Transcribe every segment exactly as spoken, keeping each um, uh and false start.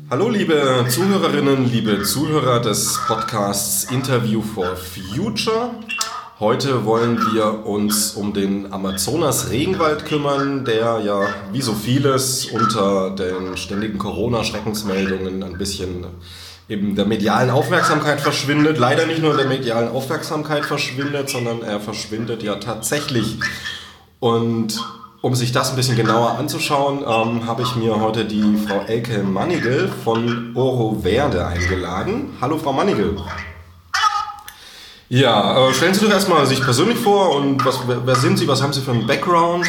Hallo liebe Zuhörerinnen, liebe Zuhörer des Podcasts Interview for Future. Heute wollen wir uns um den Amazonas-Regenwald kümmern, der ja wie so vieles unter den ständigen Corona-Schreckensmeldungen ein bisschen eben der medialen Aufmerksamkeit verschwindet. Leider nicht nur der medialen Aufmerksamkeit verschwindet, sondern er verschwindet ja tatsächlich. Und um sich das ein bisschen genauer anzuschauen, ähm, habe ich mir heute die Frau Elke Mannigel von Oro Verde eingeladen. Hallo Frau Mannigel. Hallo. Ja, äh, stellen Sie doch erstmal sich persönlich vor und was, wer, wer sind Sie, was haben Sie für einen Background?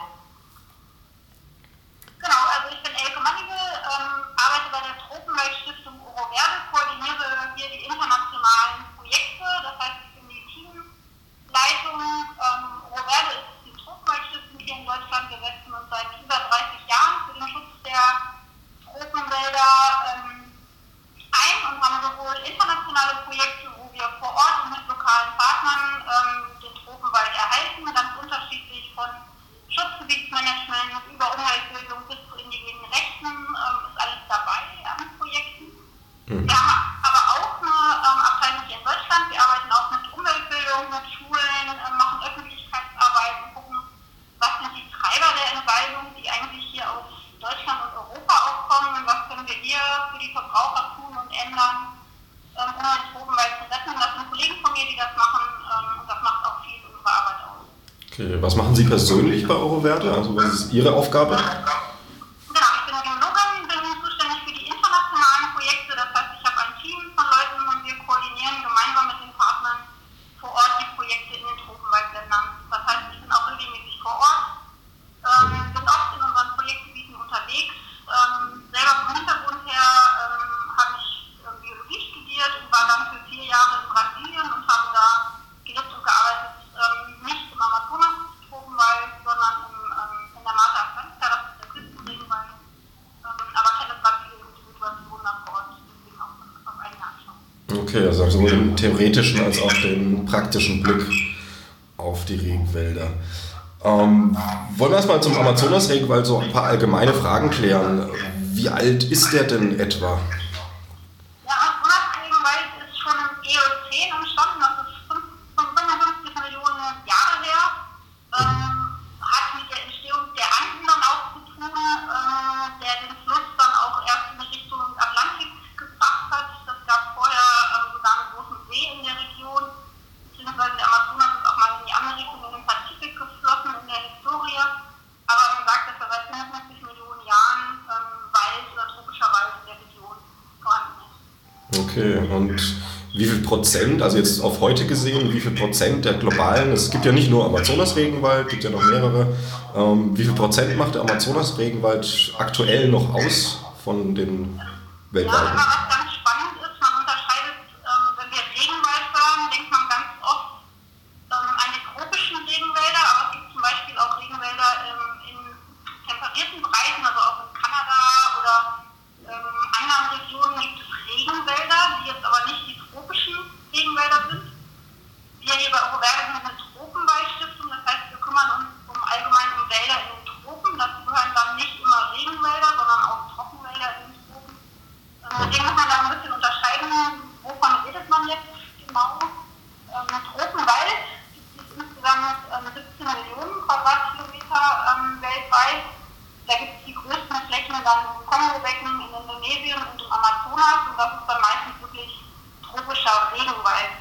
Genau, also ich bin Elke Mannigel, ähm, arbeite bei der Tropenweltstiftung Oro Verde, koordiniere hier die internationalen Projekte, das heißt ich bin die Teamleitung. Ähm, Oro Verde ist die Tropenweltstiftung hier in Deutschland. Wir setzen uns seit über dreißig Jahren für den Schutz der Tropenwälder ähm, ein und haben sowohl internationale Projekte, wo wir vor Ort und mit lokalen Partnern ähm, den Tropenwald erhalten, ganz unterschiedlich von Schutzgebietsmanagement über Umweltbildung bis zu indigenen Rechten, ähm, ist alles dabei an Projekten. Mhm. Wir haben aber auch eine ähm, Abteilung hier in Deutschland. Wir arbeiten auch mit Umweltbildung, mit Schulen, äh, machen Öffentlichkeitsarbeit und gucken, was sind die Treiber der Entwaldung, die eigentlich hier aus Deutschland und Europa aufkommen und was können wir hier für die Verbraucher tun und ändern, ähm, um den Tropenwald zu retten. Das sind Kollegen von mir, die das machen, ähm, und das macht auch viel unsere Arbeit aus. Okay, was machen Sie persönlich bei Oro Verde? Also was ist Ihre Aufgabe? Genau, ich bin Geologin, bin zuständig für die internationalen Projekte. Das heißt, ich habe ein Team von Leuten und wir koordinieren gemeinsam mit den Partnern vor Ort die Projekte in den Tropenwaldländern. Das heißt, ich bin auch regelmäßig vor Ort, ähm, bin oft in unseren Projektgebieten unterwegs. Ähm, selber vom Hintergrund her ähm, habe ich äh, Biologie studiert und war dann für vier Jahre in Brasilien und habe da gelebt und gearbeitet, ähm, nicht im Amazonas-Tropenwald, sondern im, ähm, in der Mata Atlântica, das ist der Küstenregenwald, ähm, aber kenne Brasilien und die Situation da vor Ort, deswegen auch auf eigene anschauen. Okay, also sowohl den theoretischen als auch den praktischen Blick auf die Regenwälder. Ähm, wollen wir erstmal zum Amazonas-Regenwald so ein paar allgemeine Fragen klären. Wie alt ist der denn etwa? Der Amazonas-Regenwald ist schon im Eozän entstanden, das ist fünfundfünfzig Millionen Jahre her. Ähm, hat mit der Entstehung der Anden dann auch zu tun, äh, der den Fluss dann auch erst in Richtung Atlantik gebracht hat. Das gab vorher ähm, sogar einen großen See in der Region, beziehungsweise der Amazonas ist auch mal in die andere Richtung in den Pazifik geflossen in der Historie. Aber man sagt, dass er seit fünfundfünfzig Millionen Jahren ähm, Wald oder tropischer Wald in der Region vorhanden ist. Okay, und wie viel Prozent, also jetzt auf heute gesehen, wie viel Prozent der globalen, es gibt ja nicht nur Amazonas-Regenwald, es gibt ja noch mehrere, ähm, wie viel Prozent macht der Amazonas-Regenwald aktuell noch aus von den weltweiten? Ja, aber was ganz spannend ist, man unterscheidet, ähm, wenn wir Regenwald hören, denkt man ganz oft ähm, an die tropischen Regenwälder, aber es gibt zum Beispiel auch Regenwälder ähm, in temperierten Bereichen, also auch in Kanada oder ähm, anderen Regionen gibt es Regenwälder, die jetzt aber nicht die tropischen Regenwälder sind. Wir hier bei Oro Verde sind eine Tropenwaldstiftung, das heißt, wir kümmern uns um allgemein um Wälder in den Tropen. Dazu gehören dann nicht immer Regenwälder, sondern auch Trockenwälder in den Tropen. Ähm, deswegen muss man da ein bisschen unterscheiden, wovon redet man jetzt genau. Ähm, ein Tropenwald gibt es insgesamt ähm, siebzehn Millionen Quadratkilometer ähm, weltweit. Da gibt es die größten Flächen dann im Kongo-Becken, in Indonesien und im Amazonas und das ist dann meistens wirklich tropischer Regenwald.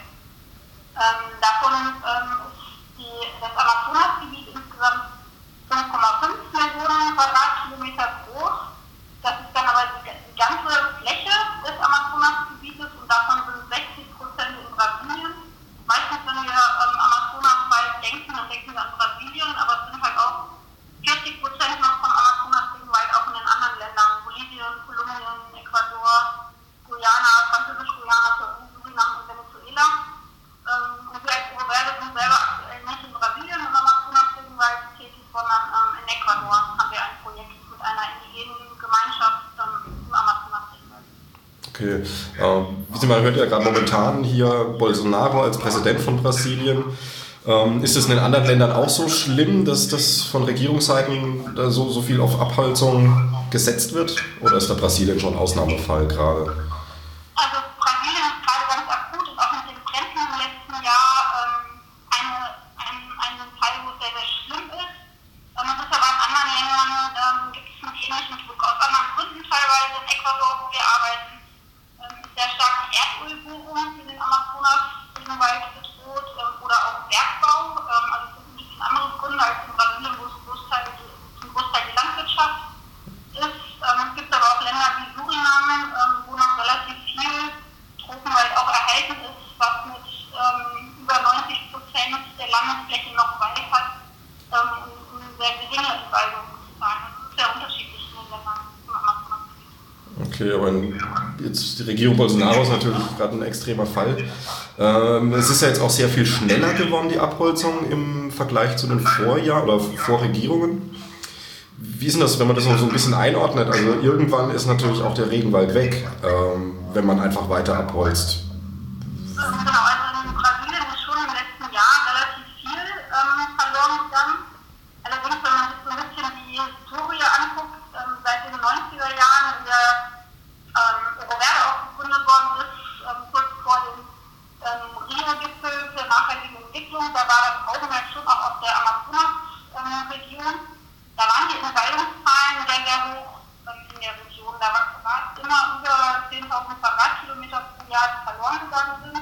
Ähm, davon ähm, ist die, das Amazonasgebiet insgesamt fünf Komma fünf Millionen Quadratkilometer groß. Das ist dann aber die, die ganze Fläche des Amazonasgebietes und davon sind sechzig Prozent in Brasilien. Meistens, wenn wir ähm, Amazonaswald denken, dann denken wir an Brasilien, aber es sind halt auch vierzig Prozent noch vom Amazonas-Regenwald auch in den anderen Ländern, Bolivien, Kolumbien, Ecuador, Guyana, Französisch-Guyana, Peru, Suriname und Venezuela. Ähm, und wir als Oro Verde sind selber aktuell nicht in Brasilien im Amazonas-Regenwald tätig, sondern ähm, in Ecuador haben wir ein Projekt mit einer indigenen Gemeinschaft ähm, im Amazonas-Regenwald. Okay, ähm, wie Sie mal hört, ja gerade momentan hier Bolsonaro als Präsident von Brasilien. Ähm, ist es in den anderen Ländern auch so schlimm, dass das von Regierungsseiten da so, so viel auf Abholzung gesetzt wird? Oder ist da Brasilien schon Ausnahmefall gerade? Also Brasilien ist gerade ganz akut und auch mit den Bränden im letzten Jahr ähm, eine, ein, ein Fall, wo es sehr, sehr schlimm ist. Ähm, es ist aber in anderen Ländern, ähm, gibt es einen ähnlichen Druck aus anderen Gründen teilweise. In Ecuador, wo wir arbeiten, ähm, ist sehr stark die Erdölbohrung in den Amazonas-Regenwald bedroht ähm, oder auch Bergbau. Ähm, also das sind ein bisschen andere Gründe als in Brasilien, wo es Großteil, zum Großteil die Landwirtschaft ist. Ähm, es gibt aber auch Länder wie Suriname, ähm, wo noch relativ viel Tropenwald auch erhalten ist, was mit ähm, über neunzig Prozent der Landesfläche noch Wald hat, ähm, und eine sehr geringe Entwaldung sozusagen. Das ist sehr unterschiedlich in den Ländern im Amazonasgebiet. Okay, aber jetzt die Regierung Bolsonaro ist natürlich gerade ein extremer Fall. Ähm, es ist ja jetzt auch sehr viel schneller geworden, die Abholzung im Vergleich zu den Vorjahren oder Vorregierungen. Wie ist denn das, wenn man das noch so ein bisschen einordnet? Also irgendwann ist natürlich auch der Regenwald weg, ähm, wenn man einfach weiter abholzt. Ähm, genau, also in Brasilien ist schon im letzten Jahr relativ viel ähm, verloren gegangen. Allerdings, wenn man sich so ein bisschen die Historie anguckt, ähm, seit den neunziger Jahren, in der ähm, Euroverde auch gegründet worden ist, ähm, kurz vor dem ähm, Rio-Gipfel für nachhaltige Entwicklung, da war das Augenmerk schon auch auf der Amazonas-Region. Ähm, Da waren die Entwaldungszahlen sehr, sehr hoch ähm, in der Region. Da war es immer über zehntausend Quadratkilometer pro Jahr, die verloren gegangen sind.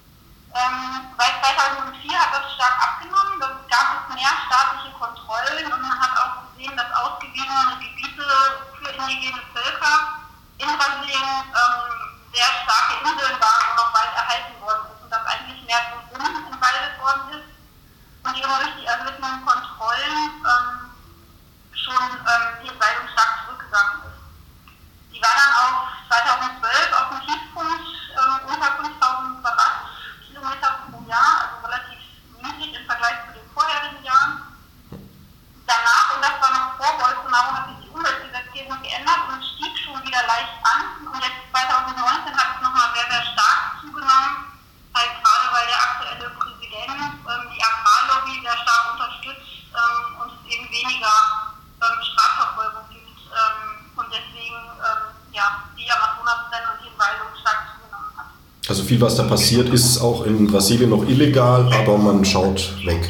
Ähm, seit zweitausendvier hat das stark abgenommen. Da gab es mehr staatliche Kontrollen und man hat auch gesehen, dass ausgewiesene Gebiete für indigene Völker in Brasilien ähm, sehr starke Inseln waren, wo noch Wald erhalten worden ist und dass eigentlich mehr drumherum entwaldet worden ist. Und eben durch die erlittenen Kontrollen ähm, schon ähm, die Entwaldung stark zurückgegangen ist. Die war dann auch zweitausendzwölf auf dem Tiefpunkt ähm, unter fünftausend Quadratkilometer pro Jahr, also relativ niedrig im Vergleich zu den vorherigen Jahren. Danach, und das war noch vor Bolsonaro, hat sich die Umweltgesetzgebung geändert und stieg schon wieder leicht an. Und jetzt zweitausendneunzehn hat es nochmal sehr, sehr stark zugenommen, halt gerade weil der aktuelle Präsident ähm, die Agrarlobby sehr stark unterstützt ähm, und es eben weniger Ähm, Strafverfolgung gibt ähm, und deswegen ähm, ja, die Amazonasbrände und die Entwaldung stark zugenommen hat. Also viel, was da passiert, ist auch in Brasilien noch illegal, aber man schaut weg.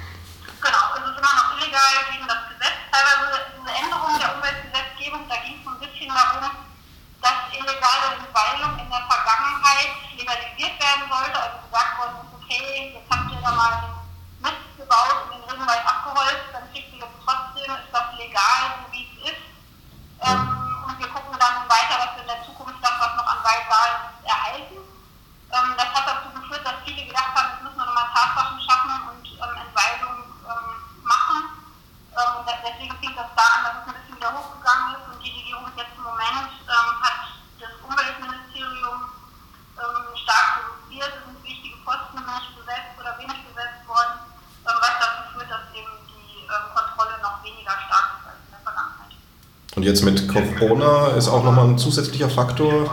Genau, es ist immer noch illegal gegen das Gesetz. Teilweise diese Änderung der Umweltgesetzgebung, da ging es so ein bisschen darum, dass illegale Entwaldung in der Vergangenheit legalisiert werden sollte. Also gesagt worden ist, okay, jetzt habt ihr da mal Mist gebaut und den Regenwald abgeholzt, dann kriegt ihr jetzt trotzdem, ist das legal, so wie es ist. Ähm, und wir gucken dann weiter, dass wir in der Zukunft das, was noch an Wald da ist, erhalten. Ähm, das hat dazu geführt, dass viele gedacht haben, jetzt müssen wir nochmal Tatsachen schaffen und ähm, Entwaldung ähm, machen. Ähm, und deswegen fing das da an, dass es ein bisschen wieder hochgegangen ist und die Regierung jetzt im Moment ähm, hat das Umweltministerium ähm, stark reduziert. Es sind wichtige Posten nicht besetzt oder wenig besetzt worden, ähm, was dazu führt, dass eben die ähm, Kontrolle noch weniger stark ist als in der Vergangenheit. Und jetzt mit Corona ist auch nochmal ein zusätzlicher Faktor.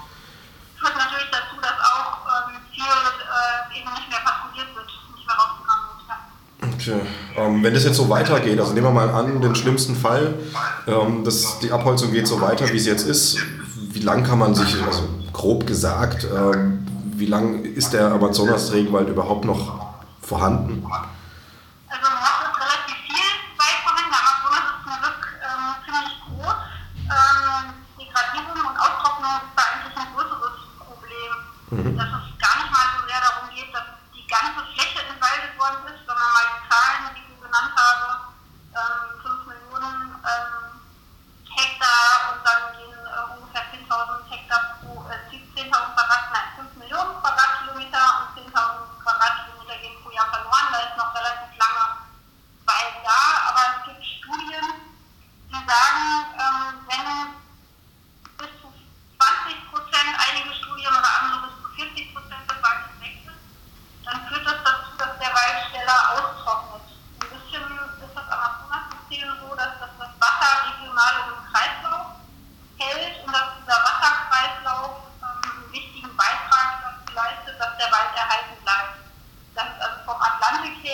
Führt natürlich dazu, dass auch ähm, viel äh, eben nicht mehr patrouilliert wird, nicht mehr rausgegangen wird. Ja. Okay. Ähm, wenn das jetzt so weitergeht, also nehmen wir mal an, den schlimmsten Fall, ähm, dass die Abholzung geht so weiter, wie es jetzt ist, wie lang kann man sich, also grob gesagt, ähm, wie lang ist der Amazonas-Regenwald überhaupt noch vorhanden? Also noch ist relativ viel Wald vorhanden. Der Amazonas ist zum Glück ähm, ziemlich groß. Ähm, Degradierung und Austrocknung ist da eigentlich ein größeres Problem. Mhm. Dass es gar nicht mal so sehr darum geht, dass die ganze Fläche entwaldet worden ist, sondern mal die Zahlen, die ich genannt habe, ähm, fünf Millionen ähm, Hektar und dann gehen äh, ungefähr zehntausend Hektar pro, äh, zehntausend Quadrat, nein, fünf Millionen Quadratkilometer und zehntausend Quadratkilometer gehen pro Jahr verloren. Da ist noch relativ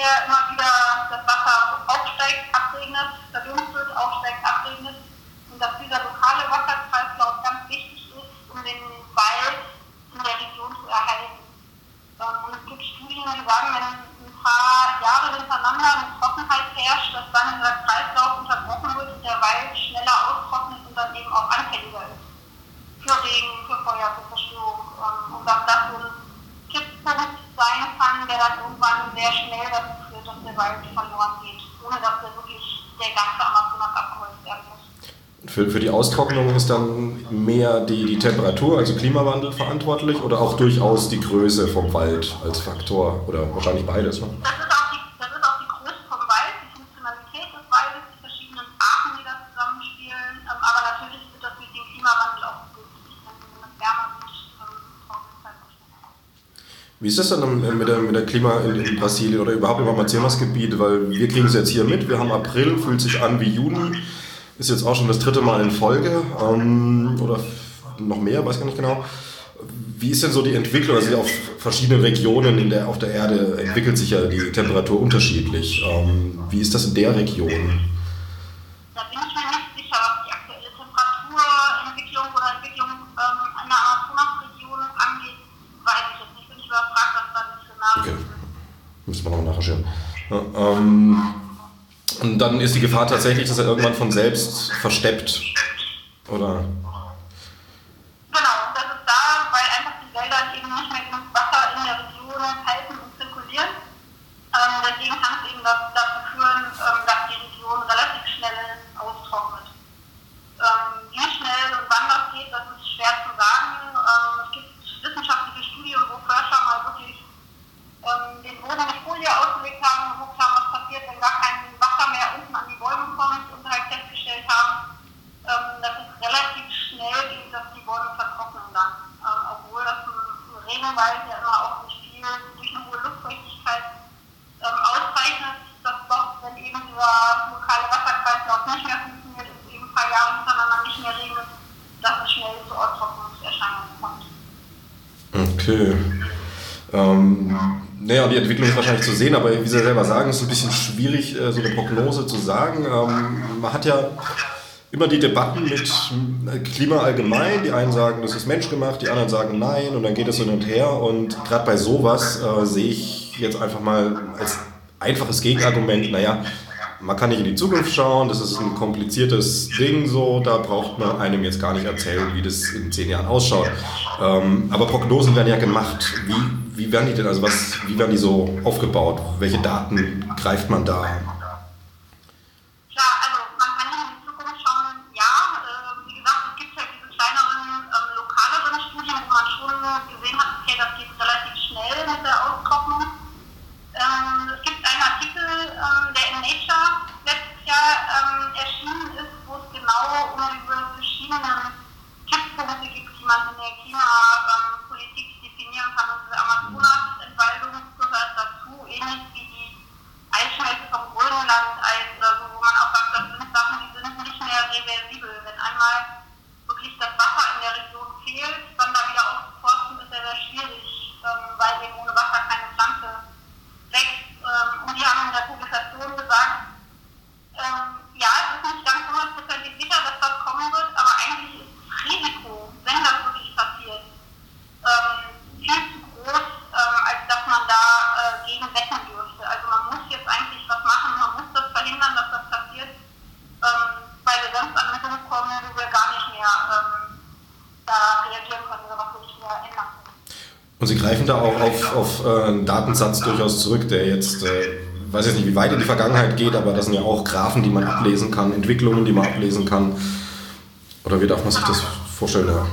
wir immer wieder das Wasser aufsteigt, abregnet, verdunstet, aufsteigt, abregnet. Und dass dieser lokale Wasserkreislauf ganz wichtig ist, um den Wald in der Region zu erhalten. Und es gibt Studien, die sagen, wenn ein paar Jahre hintereinander eine Trockenheit herrscht, dass dann dieser Kreislauf unterbrochen wird und der Wald schneller austrocknet und dann eben auch anfälliger ist. Für Regen, für Feuer, für Zerstörung. Und dass das so ein Kipppunkt sein kann, der dann irgendwann sehr schnell dazu führt, dass der Wald verloren geht, ohne dass der wirklich der ganze Amazonas abgeholzt werden muss. Für, für die Austrocknung ist dann mehr die, die Temperatur, also Klimawandel, verantwortlich oder auch durchaus die Größe vom Wald als Faktor oder wahrscheinlich beides? Ne? Das ist auch die, das ist auch die Größe vom Wald, die Funktionalität des Waldes, die verschiedenen Arten, die da zusammenspielen, ähm, aber natürlich wird das durch den Klimawandel auch begünstigt, wenn es wärmer wird. Wie ist das dann mit der, mit der Klima in, in Brasilien oder überhaupt im Amazonasgebiet? Weil wir kriegen es jetzt hier mit, wir haben April, fühlt sich an wie Juni. Ist jetzt auch schon das dritte Mal in Folge ähm, oder noch mehr, weiß gar nicht genau. Wie ist denn so die Entwicklung? Also auf verschiedenen Regionen in der, auf der Erde entwickelt sich ja die Temperatur unterschiedlich. Ähm, wie ist das in der Region? Da bin ich mir nicht sicher, was die aktuelle Temperaturentwicklung oder Entwicklung ähm, in der Amazonasregion angeht. Weiß ich jetzt nicht. Bin ich überfragt, was da die Szenarien sind. Okay, müssen wir noch nachschauen. Ja, ähm, Und dann ist die Gefahr tatsächlich, dass er irgendwann von selbst versteppt, oder? Genau, das ist da, weil einfach die Wälder eben nicht mehr genug Wasser in der Region halten und zirkulieren. Ähm, deswegen kann es eben dazu führen, ähm, dass die Region relativ schnell austrocknet. Ähm, wie schnell und wann das geht, das ist schwer zu sagen. Ähm, es gibt wissenschaftliche Studien, wo Forscher mal wirklich ähm, den Boden mit Folie ausgelegt haben und geguckt haben, was passiert, wenn gar kein Wasser mehr unten an die Bäume kommt und halt festgestellt haben, ähm, dass es relativ schnell geht, dass die Bäume vertrocknen dann. Ähm, obwohl das ein Regenwald ja immer auch nicht viel durch eine hohe Luftfeuchtigkeit ähm, auszeichnet, dass doch, wenn eben dieser lokale Wasserkreislauf nicht mehr funktioniert und eben ein paar Jahre hintereinander nicht mehr regnet, dass es schnell zu Austrocknungserscheinungen kommt. Okay. Ähm, naja, die Entwicklung ist wahrscheinlich zu sehen, aber wie Sie selber sagen, ist es ein bisschen schwierig, so eine Prognose zu sagen. Ähm, man hat ja immer die Debatten mit Klima allgemein. Die einen sagen, das ist menschgemacht, die anderen sagen nein und dann geht es hin und her. Und gerade bei sowas äh, sehe ich jetzt einfach mal als einfaches Gegenargument, naja, man kann nicht in die Zukunft schauen, das ist ein kompliziertes Ding so, da braucht man einem jetzt gar nicht erzählen, wie das in zehn Jahren ausschaut. Ähm, aber Prognosen werden ja gemacht. Wie, wie werden die denn, also was, wie werden die so aufgebaut? Welche Daten greift man da? Ja, also man kann nicht in die Zukunft schauen, ja. Äh, wie gesagt, es gibt halt diese kleineren, ähm, lokaleren Studien, wo man schon gesehen hat, okay, das geht relativ schnell mit der Austrocknung. Ähm, es gibt einen Artikel, ähm, der in Nature letztes Jahr ähm, erschienen ist, wo es genau um diese verschiedenen Kipppunkte gibt, die man in der Klimapolitik ähm, definieren kann. Und diese Amazonas-Entwaldung gehört dazu, ähnlich wie die Eisschmelze vom Grönlandeis oder so, wo man auch sagt, das sind Sachen, die sind nicht mehr reversibel. Wenn einmal wirklich das Wasser in der Region fehlt, dann da wieder aufzuforsten, ist sehr, sehr schwierig, ähm, weil eben ohne Wasser keine Pflanze wächst. Ähm, und die haben in der Publikation gesagt, ähm, ja, es ist nicht ganz hundertprozentig sicher, dass das kommen wird, aber eigentlich ist das Risiko, wenn das wirklich passiert, ähm, viel zu groß, ähm, als dass man da äh, gegen wetten dürfte. Also man muss jetzt eigentlich was machen, man muss das verhindern, dass das passiert, ähm, weil wir sonst an einen Punkt kommen, wo wir gar nicht mehr ähm, da reagieren können oder was wir nicht mehr ändern können. Und Sie greifen da auch auf, auf äh, einen Datensatz durchaus zurück, der jetzt, äh, weiß jetzt nicht, wie weit in die Vergangenheit geht, aber das sind ja auch Graphen, die man ablesen kann, Entwicklungen, die man ablesen kann. Oder wie darf man sich das vorstellen? Ja.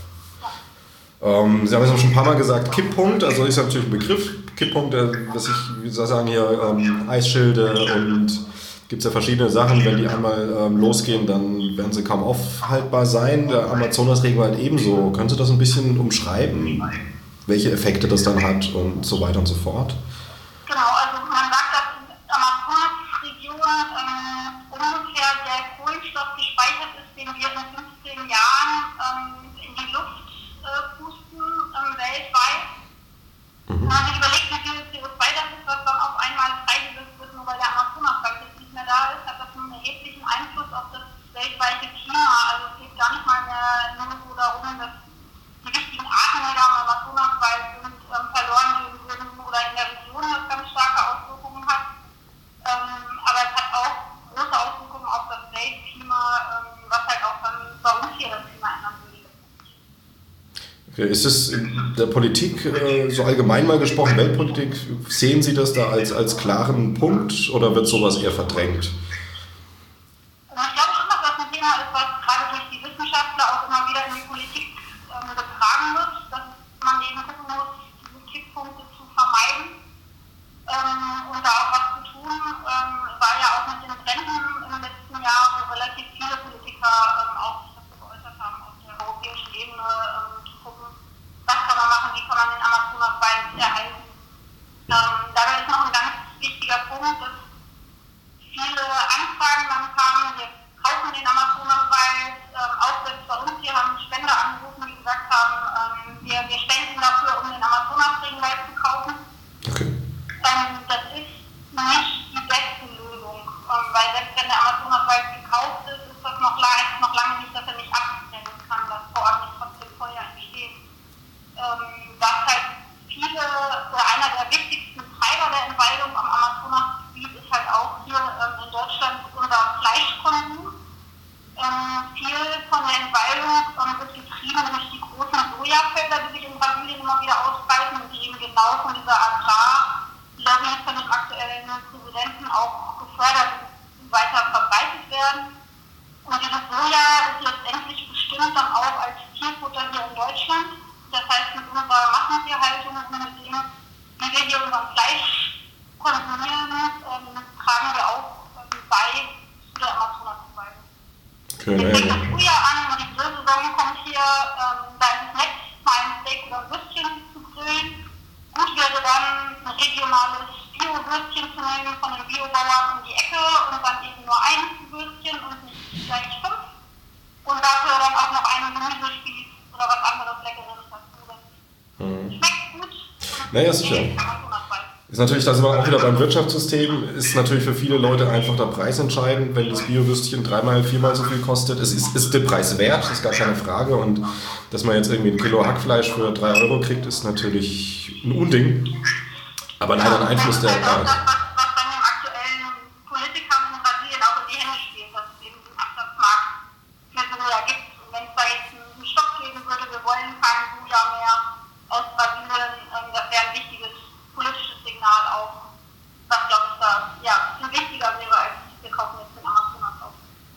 Ähm, Sie haben es auch schon ein paar Mal gesagt, Kipppunkt, also ist ja natürlich ein Begriff. Kipppunkt, der, was ich, wie soll ich sagen, hier ähm, Eisschilde und gibt es ja verschiedene Sachen, wenn die einmal ähm, losgehen, dann werden sie kaum aufhaltbar sein. Der Amazonas-Regenwald ebenso. Können Sie das ein bisschen umschreiben, welche Effekte das dann hat und so weiter und so fort? Genau, also man sagt, dass in der Amazonas-Region ähm, ungefähr der Kohlenstoff gespeichert ist, den wir in fünfzehn Jahren ähm, in die Luft äh, pusten, ähm, weltweit. Mhm. Wenn man sich überlegt, wie viel C O zwei das ist, was dann auf einmal frei Ist es in der Politik, so allgemein mal gesprochen, Weltpolitik, sehen Sie das da als, als klaren Punkt oder wird sowas eher verdrängt? Also ich glaube schon, dass das ein Thema ist, was gerade durch die Wissenschaftler auch immer wieder in die Politik ähm, getragen wird, dass man eben gucken muss, diese Kipppunkte zu vermeiden ähm, und da auch was zu tun. Ähm, war ja auch mit den Bränden im letzten Jahr, wo relativ viele Politiker ähm, auch sich dazu geäußert haben, auf der europäischen Ebene ähm, zu gucken, was kann man machen, wie kann man den Amazonaswald erhalten. Ähm, dabei ist noch ein ganz wichtiger Punkt, dass viele Anfragen dann kamen, wir kaufen den Amazonaswald, ähm, auch selbst bei uns hier haben Spender angerufen, die gesagt haben, ähm, wir, wir spenden dafür, um den Amazonasregenwald zu kaufen. Okay. Ähm, das ist nicht die beste Lösung, ähm, weil selbst wenn der Amazonaswald gekauft ist, ist das noch, heißt noch lange nicht, dass er nicht abbrennen kann, dass vor Ort nicht trotzdem Feuer entsteht. Ähm, was halt viele, oder einer der wichtigsten Treiber der Entwaldung am Amazonasgebiet ist halt auch hier ähm, in Deutschland unser Fleischkonsum. Ähm, viel von der Entwaldung ähm, wird getrieben durch die großen Sojafelder, die sich in Brasilien immer wieder ausbreiten und die eben genau von dieser Agrarlobby von dem aktuellen Präsidenten auch gefördert und weiter verbreitet werden. Und dieses Soja ist letztendlich bestimmt dann auch als Tierfutter hier in Deutschland. Das heißt, mit unserer Massentierhaltung und mit dem, wie wir hier unser Fleisch konsumieren, ähm, tragen wir auch ähm, bei zu der Amazonasentwaldung. Okay, Jetzt fängt ja, das Frühjahr an und die Grillsaison kommt hier, ähm, da ist es nett, mal ein Steak oder ein Würstchen zu grillen. Gut wäre dann ein regionales Bio-Würstchen zu nehmen von den Biobauern um die Ecke und dann eben nur ein Würstchen und nicht gleich fünf. Und dafür dann auch noch einen Gemüsespieß oder was anderes Leckeres dazu. Mhm. Schmeckt gut. Naja, sicher. Ist natürlich, da sind wir auch wieder beim Wirtschaftssystem, ist natürlich für viele Leute einfach der Preis entscheidend, wenn das Bio-Würstchen dreimal, viermal so viel kostet. Es ist, ist der Preis wert, ist gar keine Frage. Und dass man jetzt irgendwie ein Kilo Hackfleisch für drei Euro kriegt, ist natürlich ein Unding. Aber leider ein Einfluss der... Das ist halt auch das, was, was dann den aktuellen Politikern in Brasilien auch in die Hände spielt, dass es eben einen Absatzmarkt für Soja gibt. Und wenn es da jetzt einen Stopp geben würde, wir wollen kein Soja mehr aus Brasilien, ähm, das wäre ein wichtiges politisches Signal auch, was, glaube ich, da ja, viel wichtiger wäre, als wir kaufen jetzt den Amazonas auf.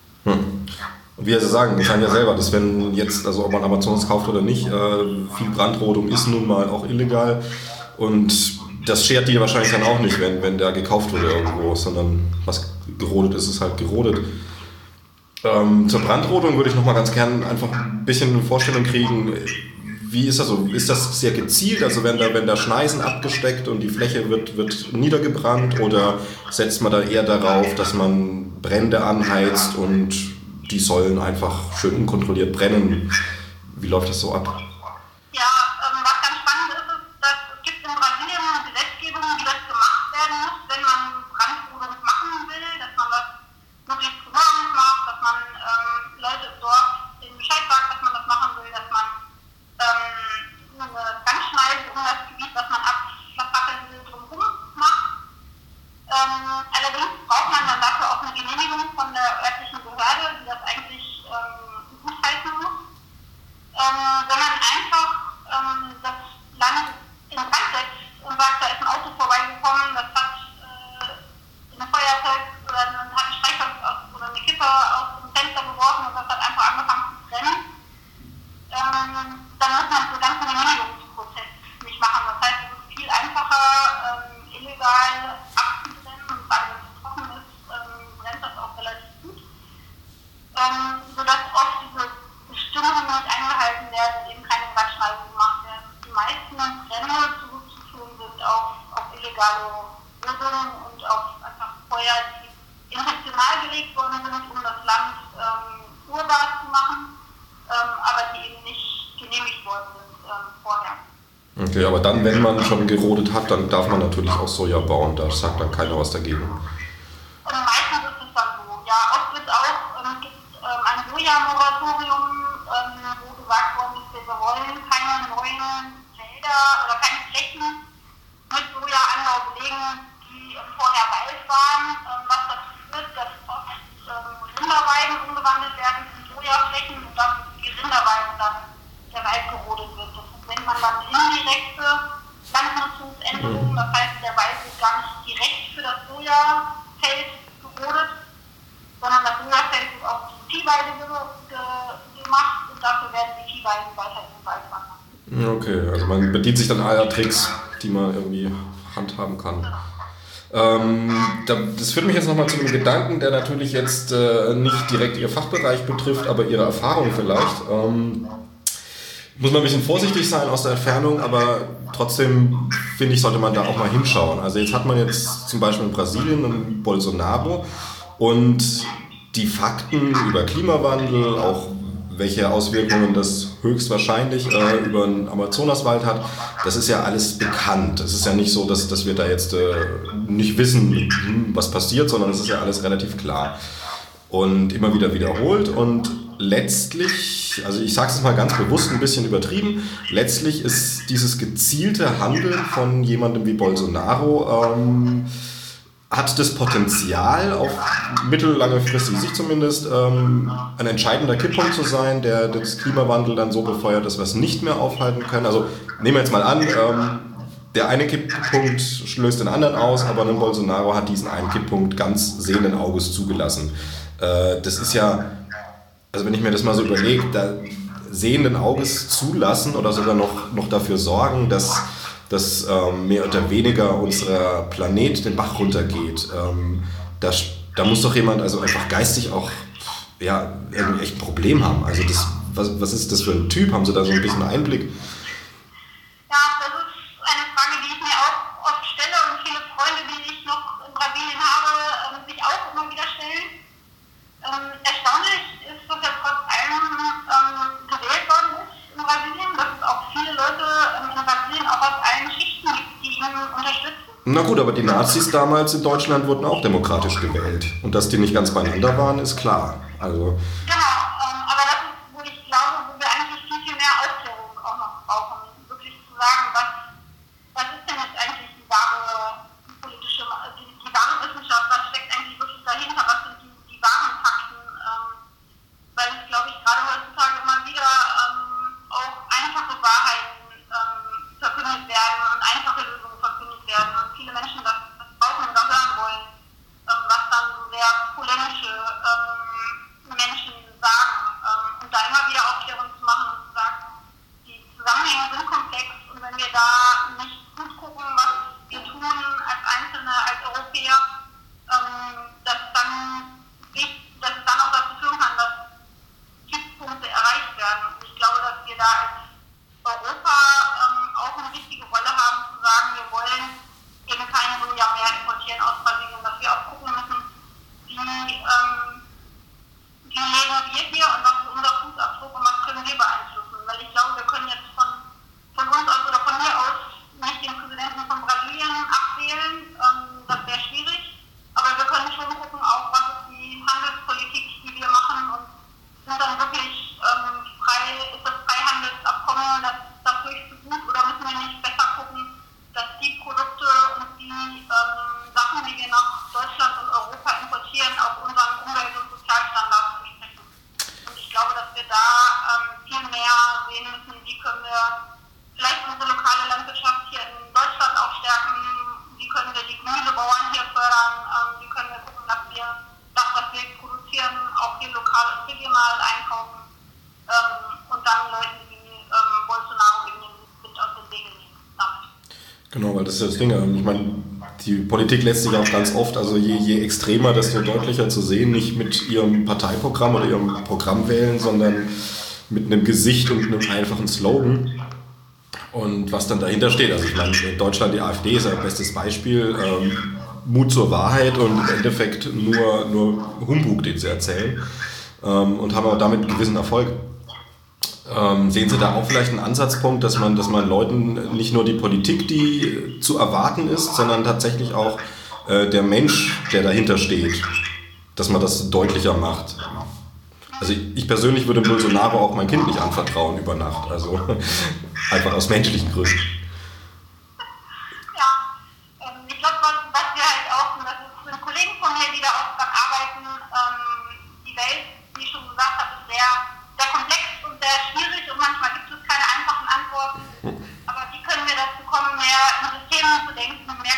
Hm. Und wie Sie sagen, ich kann ja selber, dass wenn jetzt, also ob man Amazonas kauft oder nicht, äh, viel Brandrodung ist nun mal auch illegal und das schert die wahrscheinlich dann auch nicht, wenn, wenn der gekauft wurde irgendwo, sondern was gerodet ist, ist halt gerodet. Ähm, zur Brandrodung würde ich noch mal ganz gern einfach ein bisschen eine Vorstellung kriegen. Wie ist das so? Ist das sehr gezielt? Also wenn da, wenn da Schneisen abgesteckt und die Fläche wird, wird niedergebrannt oder setzt man da eher darauf, dass man Brände anheizt und die sollen einfach schön unkontrolliert brennen? Wie läuft das so ab? Ja, ähm, was ganz spannend ist, ist, dass es gibt in Brasilien eine Gesetzgebung, wie das gemacht werden muss, wenn man Brandrodung machen will, dass man das möglichst morgens macht, dass man ähm, Leute im Dorf denen Bescheid sagt, dass man das machen will, dass man ähm, eine Brandschneise um das Gebiet, was man abfackeln will, drumherum macht. Ähm, allerdings braucht man dann dafür auch eine Genehmigung von der örtlichen Behörde, die das eigentlich ähm, gutheißen muss. Ähm, wenn man einfach ähm, das Land in Brand setzt und sagt, da ist ein Auto vorbeigekommen, das hat äh, ein Feuerzeug oder hat ein Streichholz aus, oder eine Kippe aus dem Fenster geworfen und das hat einfach angefangen zu brennen, ähm, dann muss man so ganzen Genehmigungsprozess nicht machen. Das heißt, es ist viel einfacher, ähm, illegal abzubrennen und gerade wenn es trocken ist, ähm, brennt das auch relativ gut. Ähm, sodass oft diese Bestimmungen nicht eingehalten werden, eben keine Brandschneisen gemacht werden. Die meisten Brände zurückzuführen sind auf, auf illegale Rodungen und auf einfach Feuer, die intentional gelegt worden sind, um das Land ähm, urbar zu machen, ähm, aber die eben nicht genehmigt worden sind ähm, vorher. Okay, aber dann, wenn man schon gerodet hat, dann darf man natürlich auch Soja bauen, da sagt dann keiner was dagegen. Und meistens ist es dann so. Ja, oft wird auch, ähm, es gibt ähm, ein Soja-Moratorium, ähm, wo gesagt worden ist, wir wollen keine neuen Felder oder keine Flächen mit Sojaanbau belegen, die ähm, vorher Wald waren, ähm, was dazu führt, dass oft ähm, Rinderweiden umgewandelt werden in Sojaflächen und dann die Rinderweiden dann der Wald gerodet wird. Das heißt, der Wald wird gar nicht direkt für das Sojafeld gerodet, sondern das Sojafeld wird auf die Viehweide gemacht und dafür werden die Viehweiden weiter in den Wald wandern. Okay, also man bedient sich dann aller Tricks, die man irgendwie handhaben kann. Ähm, das führt mich jetzt nochmal zu einem Gedanken, der natürlich jetzt äh, nicht direkt Ihr Fachbereich betrifft, aber Ihre Erfahrung vielleicht. Ähm, muss man ein bisschen vorsichtig sein aus der Entfernung, aber trotzdem finde ich, sollte man da auch mal hinschauen. Also jetzt hat man jetzt zum Beispiel in Brasilien einen Bolsonaro und die Fakten über Klimawandel, auch welche Auswirkungen das höchstwahrscheinlich äh, über den Amazonaswald hat, das ist ja alles bekannt. Es ist ja nicht so, dass, dass wir da jetzt äh, nicht wissen, was passiert, sondern es ist ja alles relativ klar und immer wieder wiederholt. Und letztlich, also ich sage es mal ganz bewusst ein bisschen übertrieben, letztlich ist dieses gezielte Handeln von jemandem wie Bolsonaro ähm, hat das Potenzial, auf mittellange fristige Sicht zumindest, ähm, ein entscheidender Kipppunkt zu sein, der das Klimawandel dann so befeuert, dass wir es nicht mehr aufhalten können. Also nehmen wir jetzt mal an, ähm, der eine Kipppunkt löst den anderen aus, aber ein Bolsonaro hat diesen einen Kipppunkt ganz sehenden Auges zugelassen. Äh, das ist ja, also wenn ich mir das mal so überlege, da sehenden Auges zulassen oder sogar noch, noch dafür sorgen, dass dass ähm, mehr oder weniger unser Planet den Bach runtergeht. Ähm, da, da muss doch jemand also einfach geistig auch ja, irgendwie echt ein Problem haben. Also das, was, was ist das für ein Typ? Haben Sie da so ein bisschen Einblick? Ja, das ist eine Frage, die ich mir auch oft stelle und viele Freunde, die ich noch in Brasilien habe, sich auch immer wieder stellen. Ähm, erstaunlich ist, dass er trotz allem ähm, gewählt worden ist in Brasilien, dass es auch viele Leute ähm, in Brasilien auch aus allen Schichten gibt, die ihn unterstützen. Na gut, aber die Nazis damals in Deutschland wurden auch demokratisch gewählt. Und dass die nicht ganz beieinander waren, ist klar. Also genau, ähm, aber das ist, wo ich glaube, wo wir eigentlich viel, viel mehr Aufklärung auch noch brauchen. Wirklich zu sagen, was, was ist denn jetzt eigentlich die wahre politische, die, die wahre Wissenschaft, was steckt eigentlich wirklich dahinter, was sind die, die wahren Fakten, ähm, weil es, glaube ich, gerade heutzutage immer wieder ähm, auch einfache Wahrheiten ähm, verkündet werden und einfache Lösungen verkündet werden und viele Menschen das, das brauchen oder hören wollen, ähm, was dann so sehr polemische ähm, Menschen sagen ähm, und da immer wieder Aufklärung zu machen und zu sagen, die Zusammenhänge sind komplex und wenn wir da nicht gut gucken, was wir tun als Einzelne, als Europäer, ähm, dass dann dass es dann auch dazu führen kann, dass Kipppunkte erreicht werden. Und ich glaube, dass wir da als Europa ähm, auch eine wichtige Rolle haben, zu sagen, wir wollen eben keine Soja mehr importieren aus Brasilien, dass wir auch gucken müssen, wie, ähm, wie leben wir hier und was ist unser Fußabdruck und was können wir beeinflussen. Weil ich glaube, wir können jetzt von, von uns aus oder von hier aus nicht den Präsidenten von Brasilien abwählen, ähm, das wäre schwierig, aber wir können schon gucken, auch was ist die Handelspolitik, die wir machen und sind dann wirklich ähm, frei, ist das Freihandelsabkommen, das, das höchste Gut oder müssen wir nicht besser gucken, dass die Produkte und die ähm, Sachen, die wir nach Deutschland und Europa importieren, auch unseren Umwelt- und Sozialstandards entsprechen. Und ich glaube, dass wir da ähm, viel mehr sehen müssen, wie können wir vielleicht unsere lokale Landwirtschaft hier in Deutschland auch stärken, wie können wir die Gemüsebauern hier fördern, ähm, wie können wir gucken, dass wir das, was wir produzieren, auch hier lokal und regional einkaufen ähm, und dann Leuten wie ähm, Bolsonaro eben den Wind aus den Segeln nehmen damit. genau, weil das ist ja das Ding. Ich meine, die Politik lässt sich auch ganz oft, also je, je extremer, desto deutlicher zu sehen, nicht mit ihrem Parteiprogramm oder ihrem Programm wählen, sondern mit einem Gesicht und einem einfachen Slogan. Und was dann dahinter steht, also ich meine, in Deutschland die AfD ist ein bestes Beispiel, ähm, Mut zur Wahrheit und im Endeffekt nur, nur Humbug, den sie erzählen ähm, und haben aber damit einen gewissen Erfolg. Ähm, sehen Sie da auch vielleicht einen Ansatzpunkt, dass man, dass man Leuten nicht nur die Politik, die zu erwarten ist, sondern tatsächlich auch äh, der Mensch, der dahinter steht, dass man das deutlicher macht? Also ich, ich persönlich würde Bolsonaro auch mein Kind nicht anvertrauen über Nacht, also einfach aus menschlichen Gründen. Ja, ähm, ich glaube, was, was wir halt auch, und das sind Kollegen von mir, die da auch dran arbeiten, ähm, die Welt, wie ich schon gesagt habe, ist sehr, sehr komplex und sehr schwierig und manchmal gibt es keine einfachen Antworten, aber wie können wir dazu kommen, mehr in Systemen zu denken, mehr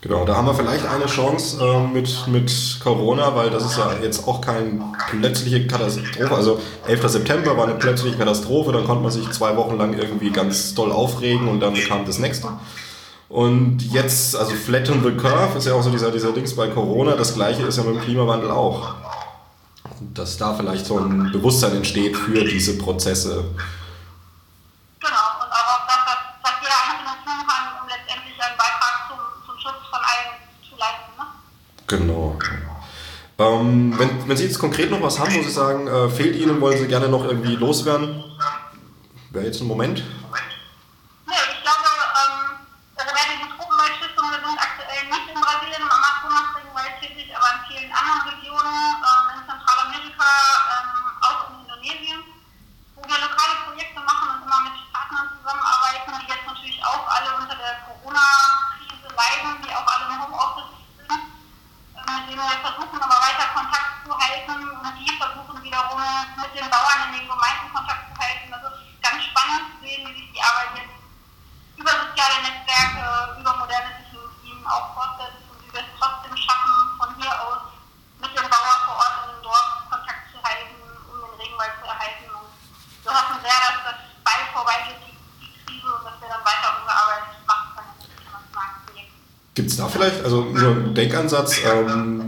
Genau, da haben wir vielleicht eine Chance äh, mit, mit Corona, weil das ist ja jetzt auch keine plötzliche Katastrophe. Also elfter September war eine plötzliche Katastrophe, dann konnte man sich zwei Wochen lang irgendwie ganz doll aufregen und dann kam das nächste. Und jetzt, also Flatten the Curve ist ja auch so dieser, dieser Dings bei Corona, das gleiche ist ja mit dem Klimawandel auch. Dass da vielleicht so ein Bewusstsein entsteht für diese Prozesse. Genau, und auch auf das, was, was jeder Einzelne tun kann, um letztendlich einen Beitrag zum, zum Schutz von allen zu leisten. Ne? Genau. Ähm, wenn, wenn Sie jetzt konkret noch was haben, wo Sie sagen, äh, fehlt Ihnen, wollen Sie gerne noch irgendwie loswerden, wäre jetzt ein Moment. Nee, ich glaube, ähm, also bei diesen Tropenwaldstiftung, wir sind aktuell nicht in Brasilien im Amazonas-Regenwald tätig, aber in vielen anderen Regionen, ähm, in Zentralamerika, ähm, auch in Indonesien, wo wir lokale Projekte machen und immer mit Partnern zusammenarbeiten, die jetzt natürlich auch alle unter der Corona-Krise leiden, die auch alle im Homeoffice sind, äh, mit denen wir versuchen, aber weiter Kontakt zu halten und die versuchen wiederum mit den Bauern in den Gemeinden Kontakt zu halten. Das ist ganz spannend zu sehen, wie sich die Arbeit jetzt über soziale Netzwerke, über moderne Technologien auch fortsetzt und wie wir es trotzdem schaffen, von hier aus mit dem Bauer vor Ort in dem Dorf Kontakt zu halten, um den Regenwald zu erhalten. Und wir hoffen sehr, dass das bald vorbeigeht, die, die Krise, und dass wir dann weiter unsere Arbeit machen können in den internationalen Projekten. Gibt es da vielleicht, also nur ein Denkansatz, ähm,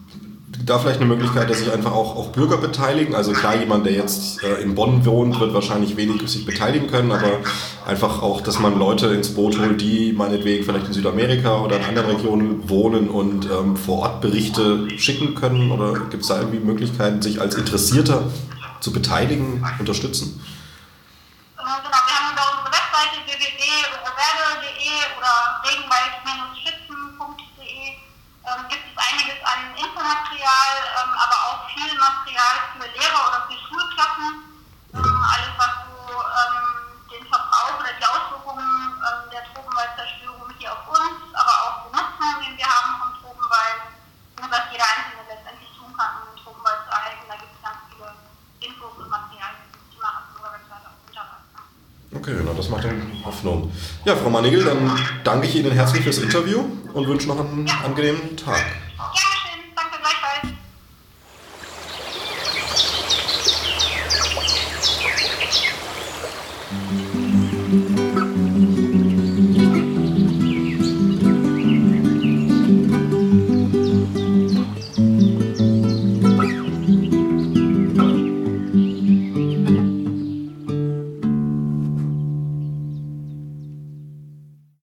da vielleicht eine Möglichkeit, dass sich einfach auch, auch Bürger beteiligen? Also klar, jemand, der jetzt äh, in Bonn wohnt, wird wahrscheinlich wenig sich beteiligen können, aber einfach auch, dass man Leute ins Boot holt, die meinetwegen vielleicht in Südamerika oder in anderen Regionen wohnen und ähm, vor Ort Berichte schicken können? Oder gibt es da irgendwie Möglichkeiten, sich als Interessierter zu beteiligen, unterstützen? Genau, wir haben über unsere Webseite w w w punkt reverde punkt de oder regenwald schützen punkt de ähm, gibt es einiges an Infomaterial, ähm, aber auch viel Material für Lehrer oder für Schulklassen. Ähm, alles, was so ähm, den Verbrauch oder die Auswirkungen ähm, der Tropenwaldzerstörung hier auf uns, aber auch den Nutzen, den wir haben vom Tropenwald und was jeder Einzelne letztendlich tun kann, um den Tropenwald zu erhalten. Da gibt es ganz viele Infos und Materialien zum Thema auf unserer Webseite auch runterladen. Okay, na, das macht dann Hoffnung. Ja, Frau Mannigl, dann danke ich Ihnen herzlich fürs Interview und wünsche noch einen ja. angenehmen Tag. Ja.